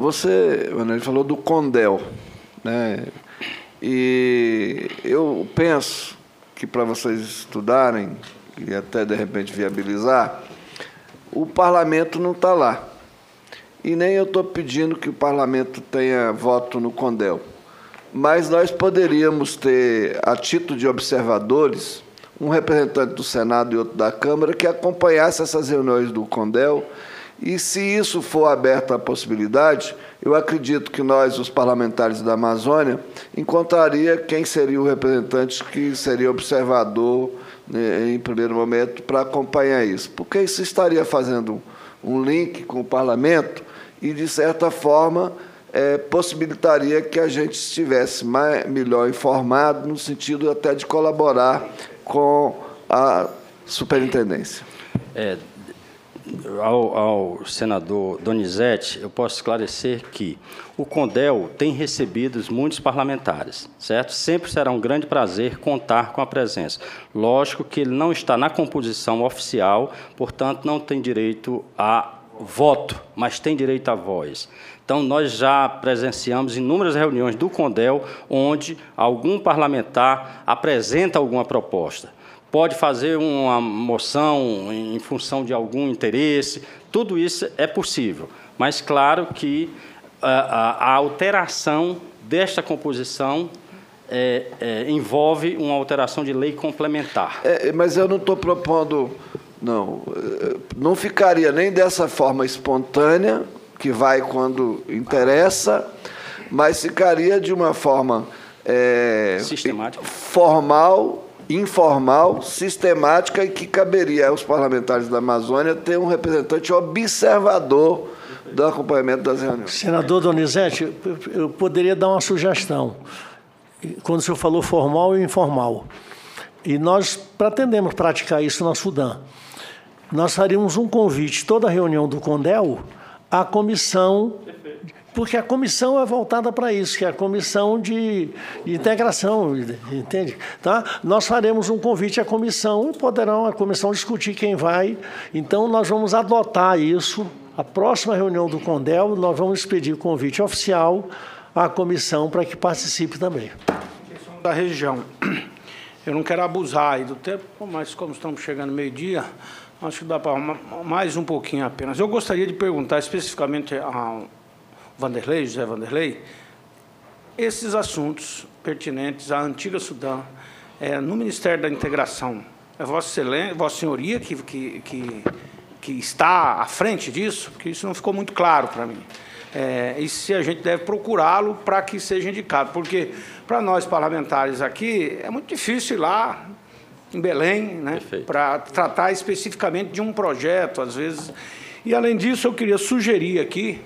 você, Manuel, falou do CONDEL, né? E eu penso que para vocês estudarem e até, de repente, viabilizar, o parlamento não está lá. E nem eu estou pedindo que o parlamento tenha voto no CONDEL. Mas nós poderíamos ter, a título de observadores, um representante do Senado e outro da Câmara que acompanhasse essas reuniões do CONDEL. E, se isso for aberto à possibilidade, eu acredito que nós, os parlamentares da Amazônia, encontraria quem seria o representante que seria observador, né, em primeiro momento, para acompanhar isso. Porque isso estaria fazendo um link com o parlamento e, de certa forma, possibilitaria que a gente estivesse melhor informado, no sentido até de colaborar com a superintendência. Ao senador Donizete, eu posso esclarecer que o CONDEL tem recebido muitos parlamentares, certo? Sempre será um grande prazer contar com a presença. Lógico que ele não está na composição oficial, portanto, não tem direito a voto, mas tem direito à voz. Então, nós já presenciamos inúmeras reuniões do CONDEL, onde algum parlamentar apresenta alguma proposta. Pode fazer uma moção em função de algum interesse, tudo isso é possível. Mas, claro que a alteração desta composição envolve uma alteração de lei complementar. Mas eu não estou propondo... Não ficaria nem dessa forma espontânea, que vai quando interessa, mas ficaria de uma forma sistemática, formal, informal, sistemática, e que caberia aos parlamentares da Amazônia ter um representante observador do acompanhamento das reuniões. Senador Donizete, eu poderia dar uma sugestão. Quando o senhor falou formal e informal, e nós pretendemos praticar isso na Sudã, nós faríamos um convite, toda reunião do CONDEL, à comissão, porque a comissão é voltada para isso, que é a comissão de integração, entende? Tá? Nós faremos um convite à comissão e poderão a comissão discutir quem vai. Então, nós vamos adotar isso. A próxima reunião do CONDEL, nós vamos expedir o convite oficial à comissão para que participe também. Questão da região. Eu não quero abusar aí do tempo, mas como estamos chegando meio-dia, acho que dá para mais um pouquinho apenas. Eu gostaria de perguntar especificamente ao Vanderlei, José Vanderlei, esses assuntos pertinentes à antiga Sudã, no Ministério da Integração, é Vossa Senhoria que está à frente disso? Porque isso não ficou muito claro para mim. E se a gente deve procurá-lo para que seja indicado, porque para nós parlamentares aqui é muito difícil ir lá em Belém, né, para tratar especificamente de um projeto, às vezes. E, além disso, eu queria sugerir aqui,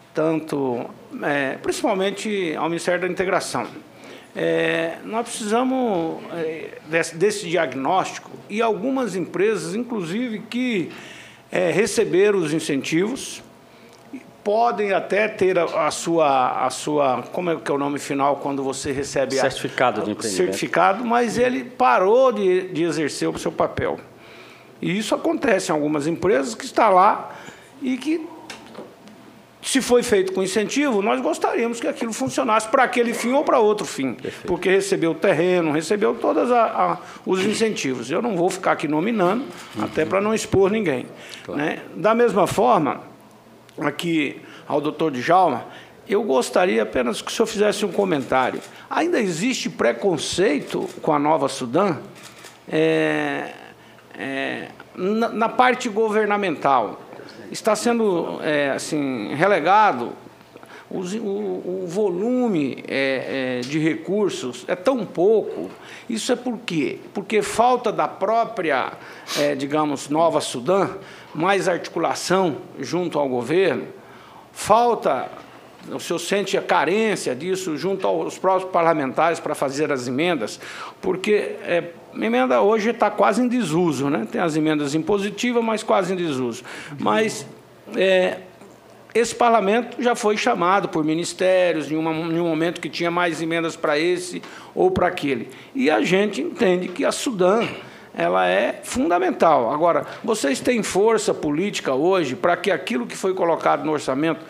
principalmente ao Ministério da Integração, nós precisamos desse diagnóstico, e algumas empresas, inclusive, que receberam os incentivos, podem até ter a sua, como é que é o nome final quando você recebe certificado de empreendimento. Certificado, mas ele parou de exercer o seu papel. E isso acontece em algumas empresas que está lá e que, se foi feito com incentivo, nós gostaríamos que aquilo funcionasse para aquele fim ou para outro fim. Perfeito. Porque recebeu o terreno, recebeu todos os incentivos. Eu não vou ficar aqui nominando, até para não expor ninguém. Claro. Né? Da mesma forma, aqui ao doutor Djalma, eu gostaria apenas que o senhor fizesse um comentário. Ainda existe preconceito com a Nova Sudã na parte governamental? Está sendo assim, relegado, o volume de recursos é tão pouco. Isso é por quê? Porque falta da própria, digamos, Nova Sudã, mais articulação junto ao governo, falta, o senhor sente a carência disso junto aos próprios parlamentares para fazer as emendas, porque a emenda hoje está quase em desuso, né? Tem as emendas impositivas, mas quase em desuso. Mas esse parlamento já foi chamado por ministérios, em um momento que tinha mais emendas para esse ou para aquele. E a gente entende que a Sudã ela é fundamental. Agora, vocês têm força política hoje para que aquilo que foi colocado no orçamento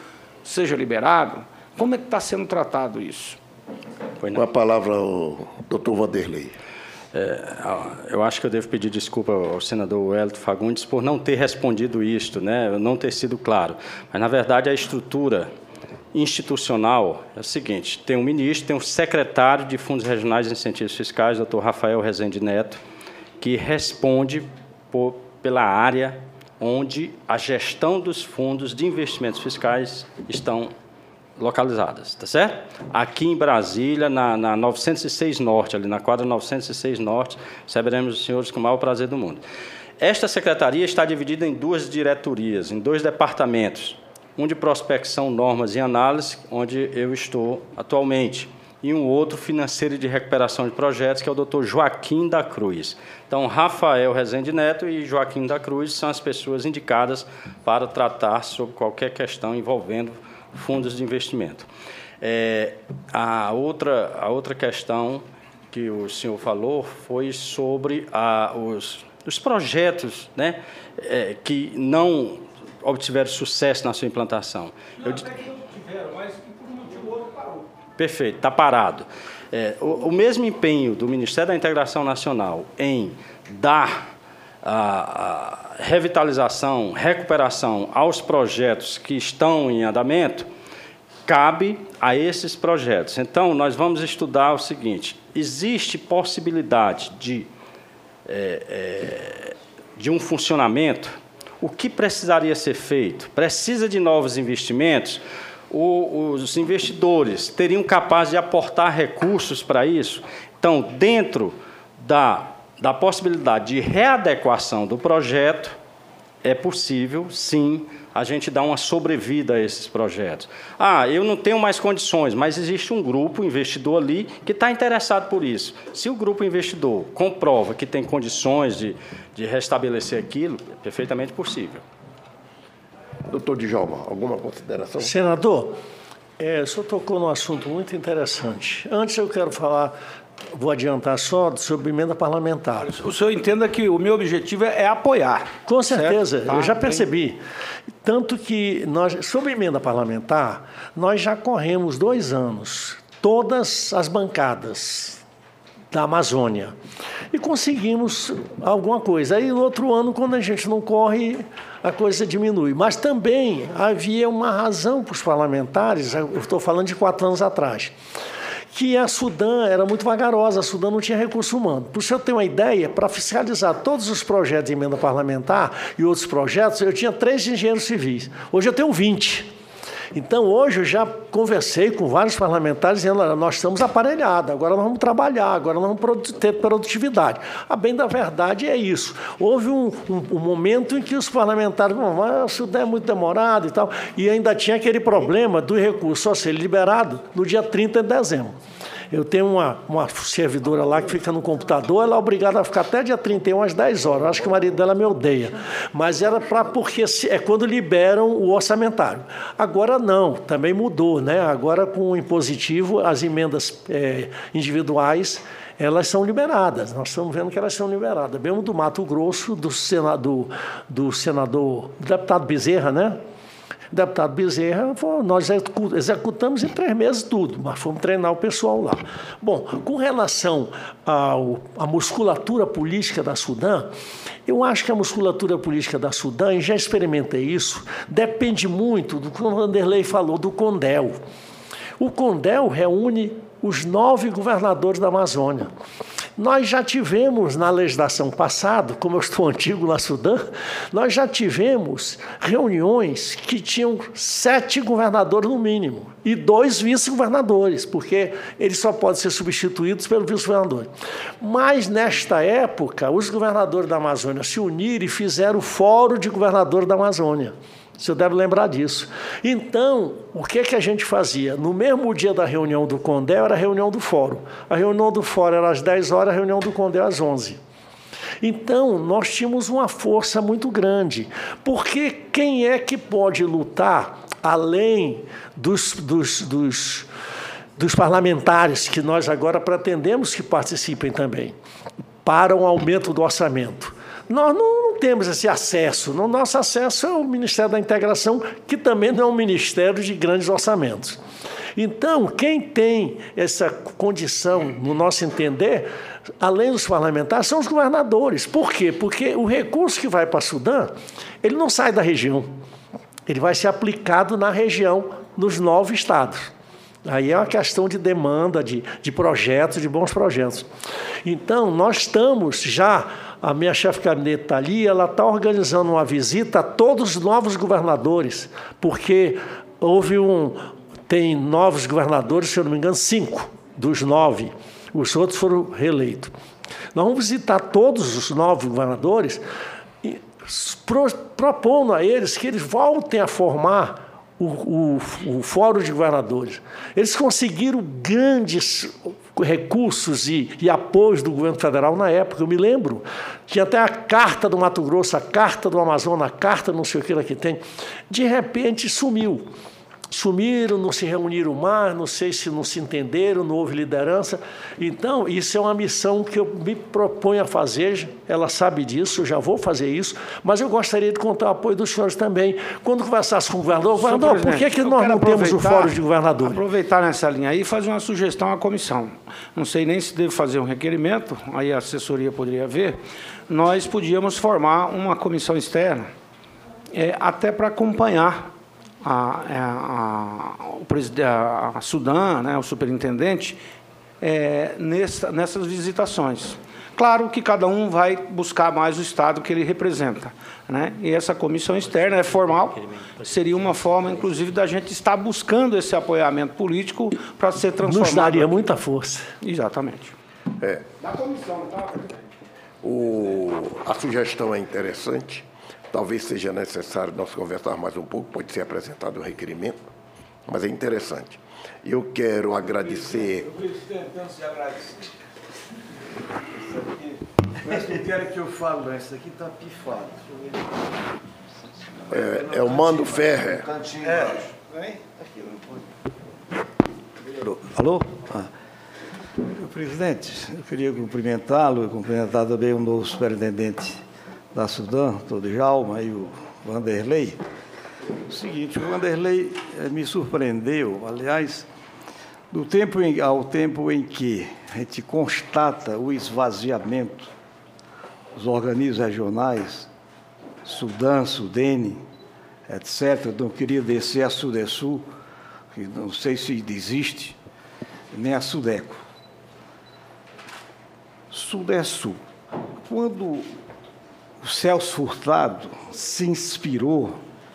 seja liberado? Como é que está sendo tratado isso? Com a palavra o doutor Vanderlei. Eu acho que eu devo pedir desculpa ao senador Wellington Fagundes por não ter respondido isto, né? Não ter sido claro. Mas, na verdade, a estrutura institucional é o seguinte: tem um ministro, tem um secretário de Fundos Regionais de Incentivos Fiscais, doutor Rafael Rezende Neto, que responde pela área onde a gestão dos fundos de investimentos fiscais estão localizadas, tá certo? Aqui em Brasília, na 906 Norte, ali na quadra 906 Norte, receberemos os senhores com o maior prazer do mundo. Esta secretaria está dividida em 2 diretorias, em 2 departamentos, um de prospecção, normas e análise, onde eu estou atualmente, e um outro financeiro e de recuperação de projetos, que é o doutor Joaquim da Cruz. Então, Rafael Rezende Neto e Joaquim da Cruz são as pessoas indicadas para tratar sobre qualquer questão envolvendo fundos de investimento. A outra questão que o senhor falou foi sobre os projetos, né, que não obtiveram sucesso na sua implantação. Não, até que não tiveram, mas que por um motivo ou outro parou. Perfeito, está parado. O mesmo empenho do Ministério da Integração Nacional em dar a revitalização, recuperação aos projetos que estão em andamento, cabe a esses projetos. Então, nós vamos estudar o seguinte: existe possibilidade de um funcionamento? O que precisaria ser feito? Precisa de novos investimentos? Os investidores teriam capaz de aportar recursos para isso? Então, dentro da possibilidade de readequação do projeto, é possível, sim, a gente dar uma sobrevida a esses projetos. Eu não tenho mais condições, mas existe um grupo investidor ali que está interessado por isso. Se o grupo investidor comprova que tem condições de restabelecer aquilo, é perfeitamente possível. Doutor Djalma, alguma consideração? Senador, o senhor tocou num assunto muito interessante. Antes eu quero falar, vou adiantar só, sobre emenda parlamentar. O senhor entenda que o meu objetivo é apoiar. Com certeza, certo? Eu já percebi. Tanto que, sobre emenda parlamentar, nós já corremos 2 anos, todas as bancadas da Amazônia, e conseguimos alguma coisa. Aí, no outro ano, quando a gente não corre, a coisa diminui. Mas também havia uma razão para os parlamentares, eu estou falando de 4 anos atrás, que a Sudam era muito vagarosa, a Sudam não tinha recurso humano. Para o senhor ter uma ideia, para fiscalizar todos os projetos de emenda parlamentar e outros projetos, eu tinha 3 engenheiros civis. Hoje eu tenho 20. Então, hoje eu já conversei com vários parlamentares dizendo: nós estamos aparelhados, agora nós vamos trabalhar, agora nós vamos ter produtividade. A bem da verdade é isso. Houve um momento em que os parlamentares falaram: o Sudam é muito demorado e tal, e ainda tinha aquele problema do recurso só ser liberado no dia 30 de dezembro. Eu tenho uma servidora lá que fica no computador, ela é obrigada a ficar até dia 31 às 10 horas. Eu acho que o marido dela me odeia. Mas era porque é quando liberam o orçamentário. Agora não, também mudou, né? Agora com o impositivo, as emendas individuais, elas são liberadas. Nós estamos vendo que elas são liberadas. Mesmo do Mato Grosso, do deputado Bezerra, né? Deputado Bezerra, nós executamos em 3 meses tudo, mas fomos treinar o pessoal lá. Bom, com relação à musculatura política da Sudam, eu acho que a musculatura política da Sudam, e já experimentei isso, depende muito do que o Vanderlei falou, do CONDEL. O CONDEL reúne os 9 governadores da Amazônia. Nós já tivemos, na legislação passada, como eu estou antigo na Sudam, nós já tivemos reuniões que tinham 7 governadores no mínimo e 2 vice-governadores, porque eles só podem ser substituídos pelo vice-governador. Mas, nesta época, os governadores da Amazônia se uniram e fizeram o Fórum de Governadores da Amazônia. O senhor deve lembrar disso. Então, o que a gente fazia? No mesmo dia da reunião do CONDEL, era a reunião do Fórum. A reunião do Fórum era às 10 horas, a reunião do CONDEL às 11. Então, nós tínhamos uma força muito grande. Porque quem é que pode lutar, além dos parlamentares, que nós agora pretendemos que participem também, para um aumento do orçamento? Nós não temos esse acesso. O nosso acesso é o Ministério da Integração, que também não é um ministério de grandes orçamentos. Então, quem tem essa condição, no nosso entender, além dos parlamentares, são os governadores. Por quê? Porque o recurso que vai para Sudã, ele não sai da região. Ele vai ser aplicado na região, nos 9 estados. Aí é uma questão de demanda, de projetos, de bons projetos. Então, nós estamos já, a minha chefe de gabinete está ali, ela está organizando uma visita a todos os novos governadores, porque tem novos governadores, se eu não me engano, 5 dos 9. Os outros foram reeleitos. Nós vamos visitar todos os novos governadores, propondo a eles que eles voltem a formar o Fórum de Governadores. Eles conseguiram grandes recursos e apoios do governo federal na época, eu me lembro. Tinha até a carta do Mato Grosso, a carta do Amazonas, a carta não sei o que lá que tem. De repente sumiu. Sumiram, não se reuniram mais, não sei se não se entenderam, não houve liderança. Então, isso é uma missão que eu me proponho a fazer, ela sabe disso, eu já vou fazer isso, mas eu gostaria de contar o apoio dos senhores também. Quando conversasse com o governador, por que nós não temos o Fórum de Governadores? Aproveitar nessa linha aí e fazer uma sugestão à comissão. Não sei nem se deve fazer um requerimento, aí a assessoria poderia ver. Nós podíamos formar uma comissão externa, até para acompanhar a Sudã, né, o superintendente, nessas visitações. Claro que cada um vai buscar mais o Estado que ele representa, né? E essa comissão externa é formal, seria uma forma, inclusive, da gente estar buscando esse apoiamento político para ser transformado. Nos daria muita força. Exatamente. Da comissão, tá? A sugestão é interessante. Talvez seja necessário nós conversar mais um pouco, pode ser apresentado um requerimento, mas é interessante. Eu quero agradecer... Presidente, antes de agradecer, mas não quero que eu fale, não, isso aqui está pifado. É o Mando Ferrer. Alô? Presidente, eu queria cumprimentá-lo e cumprimentar também o novo superintendente da Sudã, o Djalma e o Vanderlei. O seguinte, o Vanderlei me surpreendeu, aliás, ao tempo em que a gente constata o esvaziamento dos organismos regionais, Sudã, Sudene, etc. Não queria descer a Sudesul, que não sei se existe, nem a Sudeco. Sudesul. Quando o Celso Furtado se inspirou,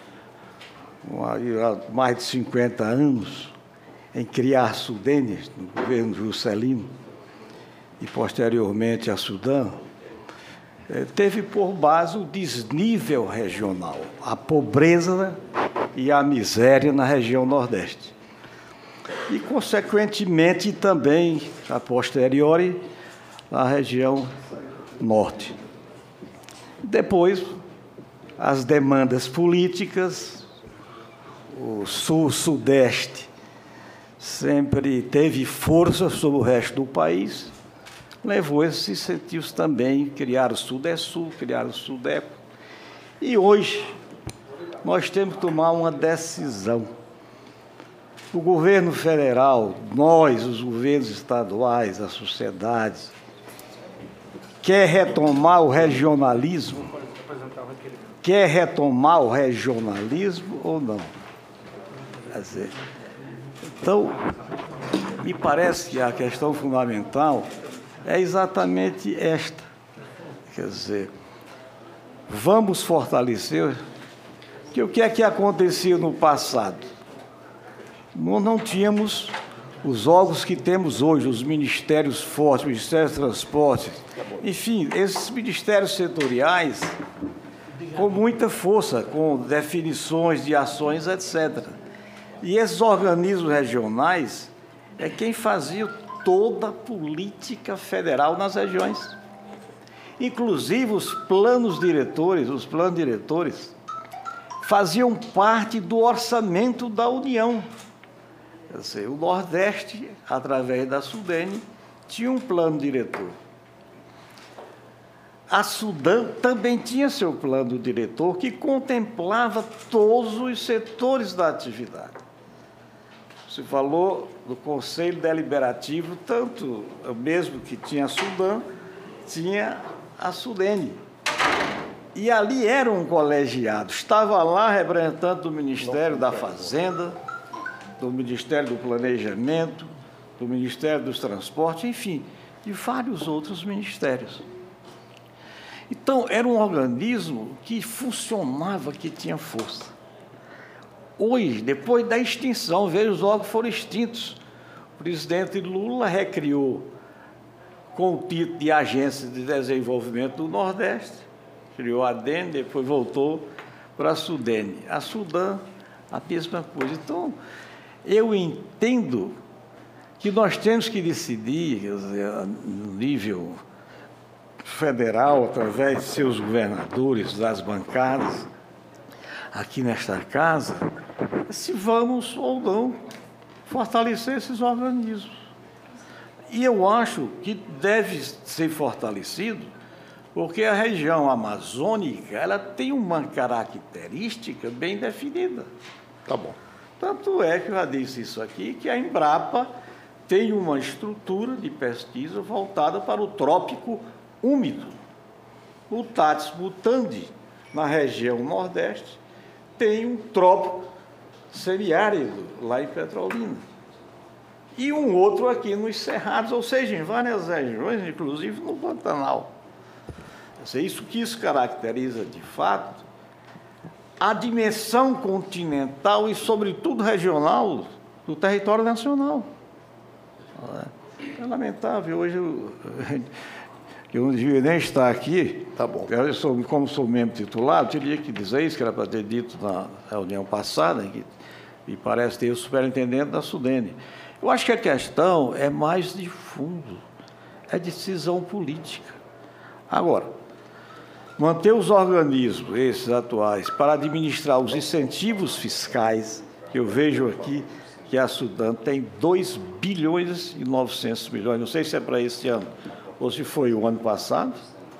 há mais de 50 anos, em criar a Sudene, no governo Juscelino, e posteriormente a Sudã, teve por base o desnível regional, a pobreza e a miséria na região Nordeste. E, consequentemente, também, a posteriori, na região Norte. Depois, as demandas políticas, o Sul-Sudeste sempre teve força sobre o resto do país, levou esses incentivos também, criaram o Sudesul, criaram o Sudeco. E hoje, nós temos que tomar uma decisão. O governo federal, nós, os governos estaduais, a sociedade, quer retomar o regionalismo? Quer retomar o regionalismo ou não? Quer dizer, então, me parece que a questão fundamental é exatamente esta. Quer dizer, vamos fortalecer, que o que é que acontecia no passado? Nós não tínhamos os órgãos que temos hoje, os ministérios fortes, o Ministério dos Transportes, enfim, esses ministérios setoriais com muita força, com definições de ações, etc. E esses organismos regionais é quem fazia toda a política federal nas regiões. Inclusive, os planos diretores faziam parte do orçamento da União. Quer dizer, o Nordeste, através da Sudene, tinha um plano diretor. a Sudam também tinha seu plano diretor que contemplava todos os setores da atividade. Você falou do Conselho Deliberativo, tanto o mesmo que tinha a Sudam, tinha a Sudene. E ali era um colegiado. Estava lá representante do Ministério da Fazenda, do Ministério do Planejamento, do Ministério dos Transportes, enfim, de vários outros ministérios. Então, era um organismo que funcionava, que tinha força. Hoje, depois da extinção, veja, os órgãos foram extintos. O presidente Lula recriou com o título de Agência de Desenvolvimento do Nordeste, criou a ADEN, depois voltou para a Sudene. A Sudam, a mesma coisa. Então, eu entendo que nós temos que decidir, quer dizer, no nível federal, através de seus governadores, das bancadas, aqui nesta casa, se vamos ou não fortalecer esses organismos. E eu acho que deve ser fortalecido, porque a região amazônica ela tem uma característica bem definida. Tá bom. Tanto é que eu já disse isso aqui, que a Embrapa tem uma estrutura de pesquisa voltada para o trópico úmido. O Tatis Mutandi, na região Nordeste, tem um trópico semiárido, lá em Petrolina. E um outro aqui nos Cerrados, ou seja, em várias regiões, inclusive no Pantanal. Isso que isso caracteriza, de fato, a dimensão continental e, sobretudo, regional do território nacional. É lamentável. Hoje eu não devia nem estar aqui. Tá bom. Como sou membro titular, eu teria que dizer isso, que era para ter dito na reunião passada, que me parece ter o superintendente da Sudene. Eu acho que a questão é mais de fundo, é decisão política. Agora, manter os organismos, esses atuais, para administrar os incentivos fiscais, que eu vejo aqui que a Sudam tem 2 bilhões e 900 milhões, não sei se é para esse ano, ou se foi o ano passado.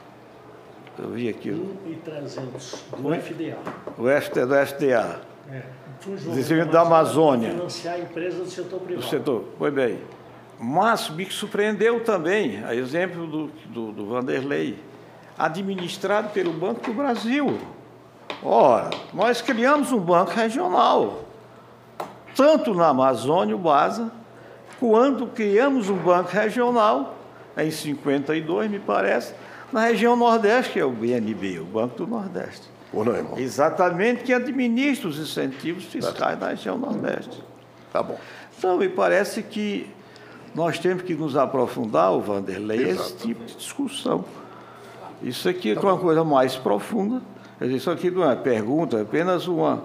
Eu vi aqui. 1.300 do FDA. Do FDA. Desenvolvimento da Amazônia. Financiar empresas do setor privado. Do setor, pois bem. Mas me surpreendeu também, a exemplo do Vanderlei, administrado pelo Banco do Brasil. Ora, nós criamos um banco regional, tanto na Amazônia, o BASA, quando criamos um banco regional, em 52, me parece, na região Nordeste, que é o BNB, o Banco do Nordeste. Ou não, irmão? Exatamente, que administra os incentivos fiscais da região Nordeste. Tá bom. Então, me parece que nós temos que nos aprofundar, o Vanderlei, esse tipo de discussão. Isso aqui é uma coisa mais profunda. Isso aqui não é pergunta, é apenas uma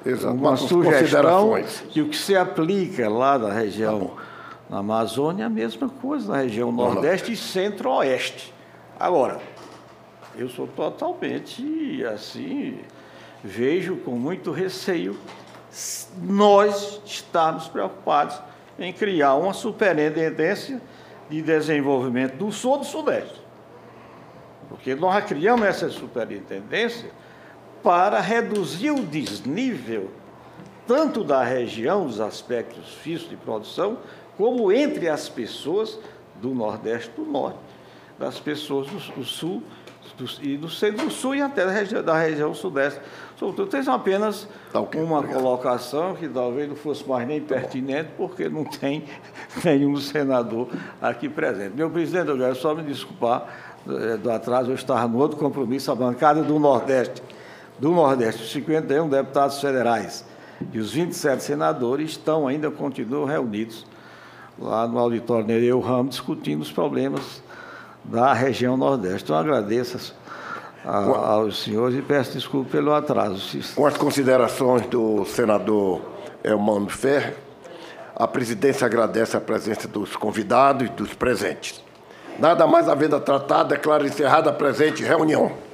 sugestão que o que se aplica lá na região, na Amazônia, é a mesma coisa, na região Nordeste e Centro-Oeste. Agora, eu sou totalmente, assim, vejo com muito receio nós estarmos preocupados em criar uma superintendência de desenvolvimento do Sul e do Sudeste. Porque nós criamos essa superintendência para reduzir o desnível tanto da região, dos aspectos físicos de produção, como entre as pessoas do Nordeste e do Norte, das pessoas do Sul e do Centro-Sul e até da região Sudeste. Sobretudo, tem apenas uma colocação que talvez não fosse mais nem pertinente, porque não tem nenhum senador aqui presente. Meu presidente, eu quero só me desculpar do atraso, eu estava no outro compromisso, a bancada do Nordeste, os 51 deputados federais e os 27 senadores continuam reunidos lá no auditório Nereu Ramos, discutindo os problemas da região Nordeste. Então, agradeço aos senhores e peço desculpa pelo atraso. Com as considerações do senador Elmano Ferrer, a presidência agradece a presença dos convidados e dos presentes. Nada mais havendo tratado, declaro encerrada a presente reunião.